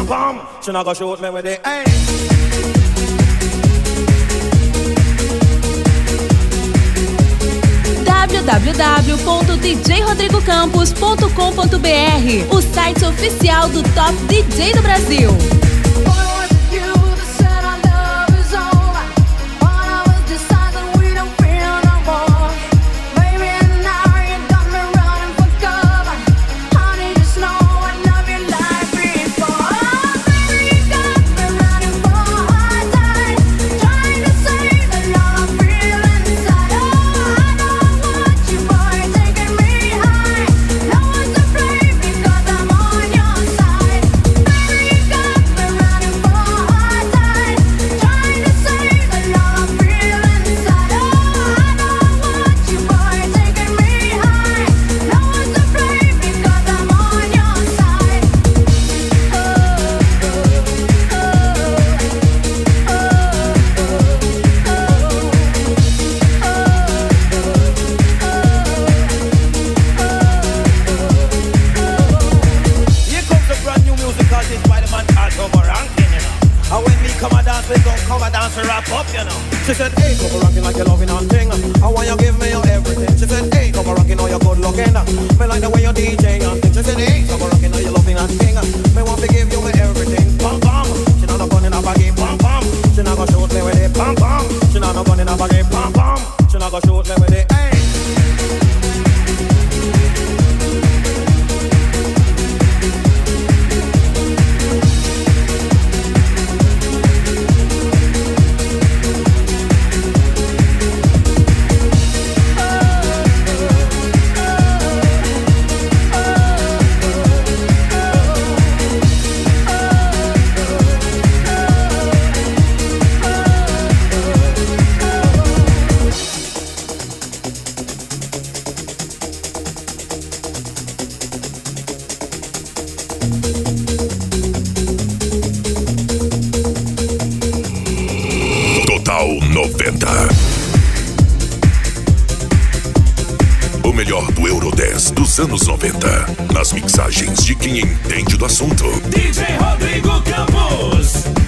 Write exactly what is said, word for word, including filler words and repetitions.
pom pom. She not go shoot me with it. Hey. w w w ponto d j rodrigo campos ponto com ponto b r, o site oficial do Top D J do Brasil. She said, hey, come rockin' like you're loving and thing. I want you give me your everything. She said, hey, come rockin' all you're good looking. Me like the way you D J and thing. She said, hey, come rockin' all you're loving and thing. Me want to give you me everything. Bam bam. She not no gun in a baggy. Bam bam. She not gonna shoot me with it. Bam bam. She not no gun in a baggy. Bam bam. She not gonna shoot me with it. Hey. noventa. O melhor do Eurodance dos anos noventa, nas mixagens de quem entende do assunto. D J Rodrigo Campos.